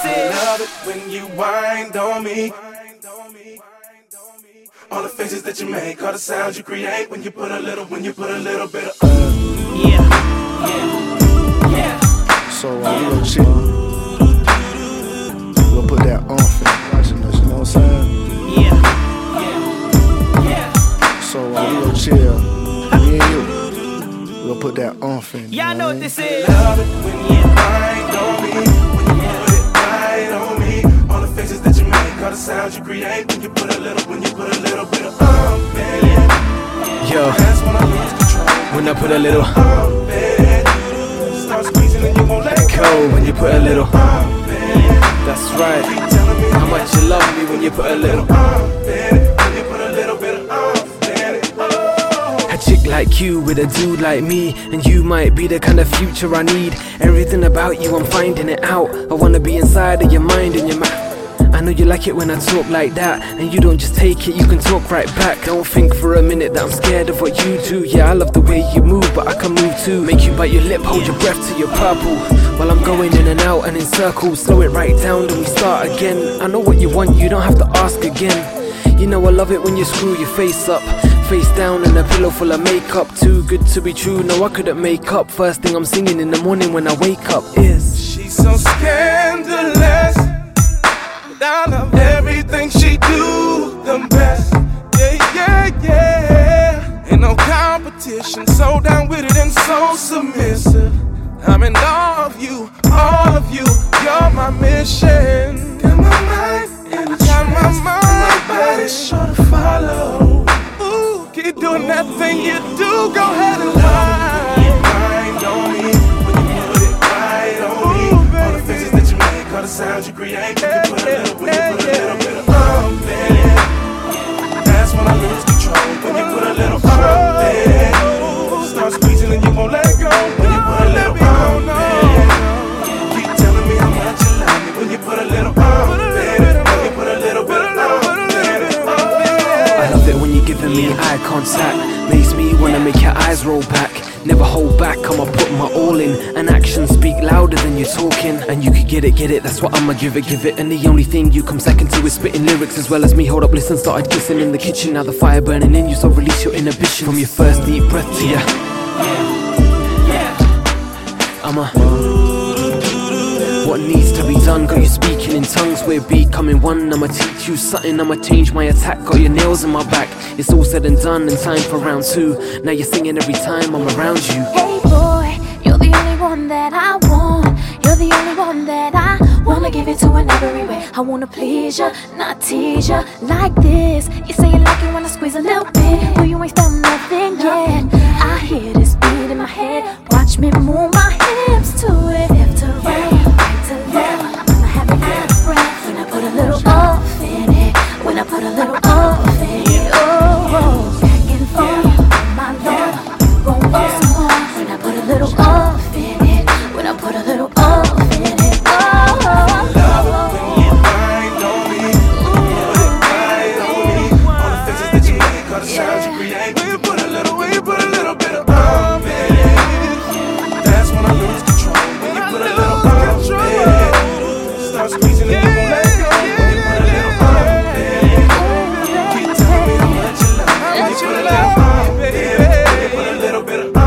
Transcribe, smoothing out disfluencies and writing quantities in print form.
this is. Love it when you wind on me. All the faces that you make, all the sounds you create when you put a little bit of Yeah. So we gon' chill. We'll put that on for watching us, you know what I'm saying? Yeah. So we gon' chill. Me and you. We'll put that on for you. Y'all know what this is. Love it when you wind on me, when you put it right on me. All the faces that you make, all the sounds you create when you put a little bit of baby. Yo, That's when I lose control. when I put a little Baby, start squeezing and you won't let go. cold, when you put a little, Baby, that's right. keep telling me How much you love me when you put a little. baby, when you put a little bit of baby. A chick like you with a dude like me, and you might be the kind of future I need. Everything about you, I'm finding it out. I wanna be inside of your mind and your mouth. I know you like it when I talk like that, and you don't just take it, you can talk right back. Don't think for a minute that I'm scared of what you do. Yeah, I love the way you move, but I can move too. Make you bite your lip, hold your breath till you're purple, while I'm going in and out and in circles. Slow it right down, then we start again. I know what you want, you don't have to ask again. You know I love it when you screw your face up, face down and a pillow full of makeup. Too good to be true, no I couldn't make up. First thing I'm singing in the morning when I wake up is She's so scandalous, but I love everything she do the best. Yeah. Ain't no competition, so down with it and so submissive. I'm in all of you, you're my mission. Got my mind in a trance, my body's sure to follow. Ooh, keep doing that thing you do, go ahead and wind on me, when you put it right on me. All the faces that you make, all the sounds you create, when you put a little bit of baby. That's when I lose control, when you put a little baby. Start squeezing and you won't let go, when you put a little baby. Keep telling me how much you love me, when you put a little baby. When you put a little bit of I love it when you're giving me eye contact. Makes me wanna make your eyes roll back. Never hold back, I'ma put my all in. And actions speak louder than you're talking. And you could get it, that's what I'ma give it. And the only thing you come second to is spitting lyrics as well as me. Hold up, listen, started kissing in the kitchen. Now the fire burning in you, so release your inhibition. From your first deep breath to your what needs to be done, got you speaking in tongues, we're becoming one. I'ma teach you something, I'ma change my attack. Got your nails in my back, it's all said and done and time for round two. Now you're singing every time I'm around you. Hey boy, you're the only one that I want. You're the only one that I wanna give it to in every way. I wanna please you, not tease you like this. You say you like it when I squeeze a little bit, but you ain't felt nothing yet. I hear this beat in my head, watch me move my hips to it. Left to right, right to left, I'ma have it out of breath when I put a little off in it. When I put a little off in it, oh, back and forth, my love, you gon' want some more. When I put a little off in it, when I put a little off in it, oh. love it when you wind on me, put it right on me. All the faces that you make, all the sounds you create, when you put a little bit of baby. That's when I lose control, when you put a little baby. Start squeezing and you won't let go, when you put a little baby. Keep telling me how much you love me, when you put a little baby. Put a little bit of baby.